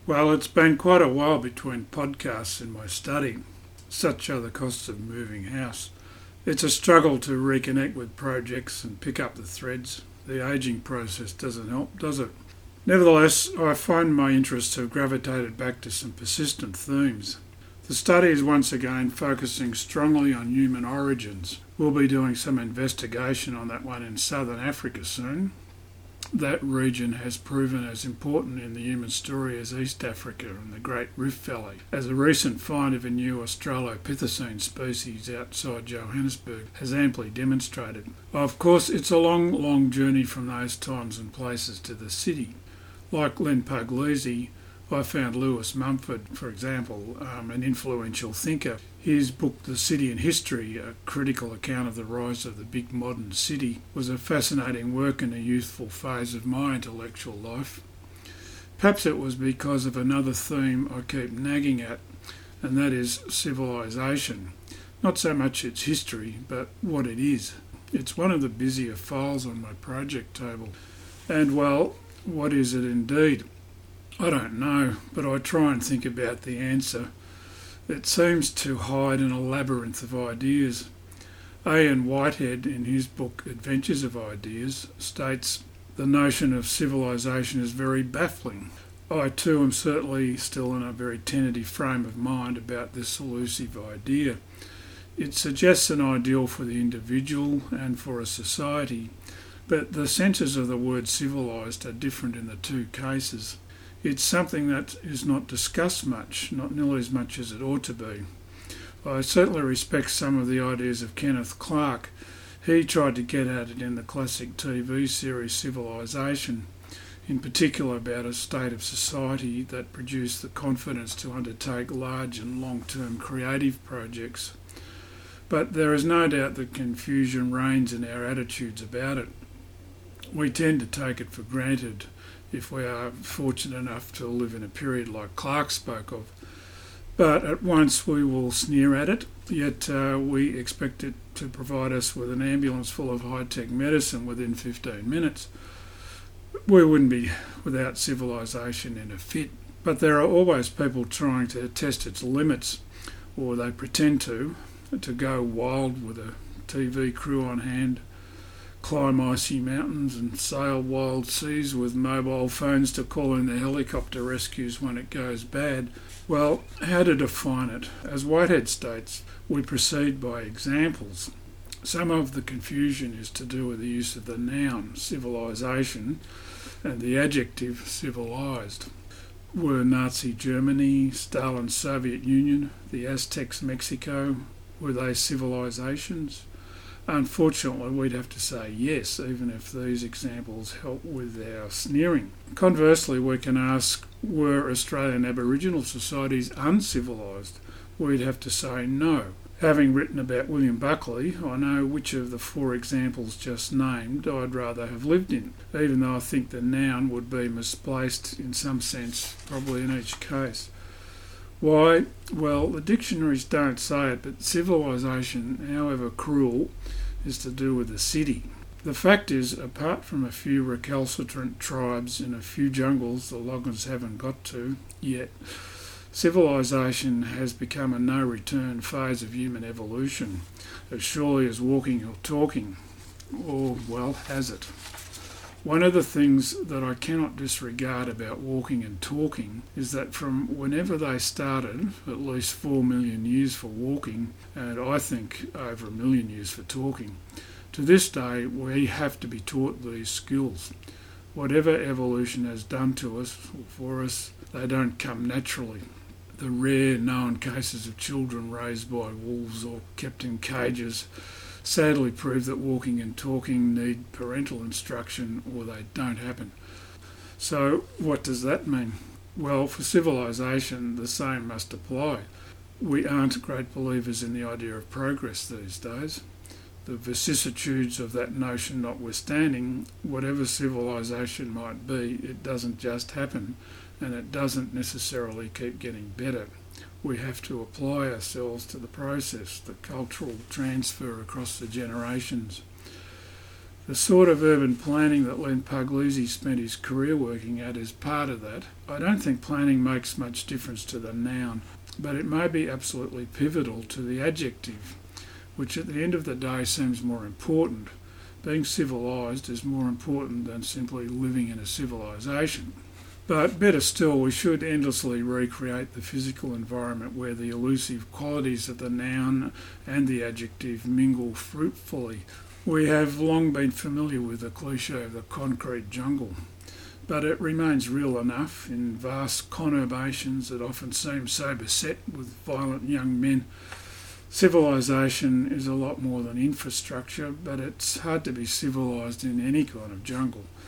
Well, it's been quite a while between podcasts and my study. Such are the costs of moving house. It's a struggle to reconnect with projects and pick up the threads. The ageing process doesn't help, does it? Nevertheless, I find my interests have gravitated back to some persistent themes. The study is once again focusing strongly on human origins. We'll be doing some investigation on that one in southern Africa soon. That region has proven as important in the human story as East Africa and the Great Rift Valley, as a recent find of a new Australopithecine species outside Johannesburg has amply demonstrated. Of course, it's a long journey from those times and places to the city. Like Len Puglisi, I found Lewis Mumford, for example, an influential thinker. His book, The City and History, a critical account of the rise of the big modern city, was a fascinating work in a youthful phase of my intellectual life. Perhaps it was because of another theme I keep nagging at, and that is civilization. Not so much its history, but what it is. It's one of the busier files on my project table. And, well, what is it indeed? I don't know, but I try and think about the answer. It seems to hide in a labyrinth of ideas. Ian Whitehead, in his book Adventures of Ideas, states, "The notion of civilization is very baffling. I too am certainly still in a very tentative frame of mind about this elusive idea. It suggests an ideal for the individual and for a society, but the senses of the word civilised are different in the two cases. It's something that is not discussed much, not nearly as much as it ought to be. I certainly respect some of the ideas of Kenneth Clark. He tried to get at it in the classic TV series Civilization, in particular about a state of society that produced the confidence to undertake large and long-term creative projects. But there is no doubt that confusion reigns in our attitudes about it. We tend to take it for granted if we are fortunate enough to live in a period like Clark spoke of. But at once we will sneer at it, yet we expect it to provide us with an ambulance full of high-tech medicine within 15 minutes. We wouldn't be without civilization in a fit. But there are always people trying to test its limits, or they pretend to go wild with a TV crew on hand, climb icy mountains and sail wild seas with mobile phones to call in the helicopter rescues when it goes bad. Well, how to define it? As Whitehead states, we proceed by examples. Some of the confusion is to do with the use of the noun, civilization, and the adjective, civilized. Were Nazi Germany, Stalin's Soviet Union, the Aztecs Mexico, were they civilizations? Unfortunately, we'd have to say yes, even if these examples help with our sneering. Conversely, we can ask, were Australian Aboriginal societies uncivilised? We'd have to say no. Having written about William Buckley, I know which of the four examples just named I'd rather have lived in, even though I think the noun would be misplaced in some sense, probably in each case. Why? Well, the dictionaries don't say it, but civilization, however cruel, is to do with the city. The fact is, apart from a few recalcitrant tribes in a few jungles the loggers haven't got to yet, civilization has become a no-return phase of human evolution, as surely as walking or talking, or, well, has it? One of the things that I cannot disregard about walking and talking is that from whenever they started, at least 4 million years for walking, and I think over 1 million years for talking, to this day we have to be taught these skills. Whatever evolution has done to us or for us, they don't come naturally. The rare known cases of children raised by wolves or kept in cages sadly prove that walking and talking need parental instruction or they don't happen. So what does that mean? Well, for civilization, the same must apply. We aren't great believers in the idea of progress these days. The vicissitudes of that notion notwithstanding, whatever civilization might be, it doesn't just happen, and it doesn't necessarily keep getting better. We have to apply ourselves to the process, the cultural transfer across the generations. The sort of urban planning that Len Puglisi spent his career working at is part of that. I don't think planning makes much difference to the noun, but it may be absolutely pivotal to the adjective, which at the end of the day seems more important. Being civilised is more important than simply living in a civilisation. But better still, we should endlessly recreate the physical environment where the elusive qualities of the noun and the adjective mingle fruitfully. We have long been familiar with the cliché of the concrete jungle, but it remains real enough in vast conurbations that often seem so beset with violent young men. Civilisation is a lot more than infrastructure, but it's hard to be civilised in any kind of jungle.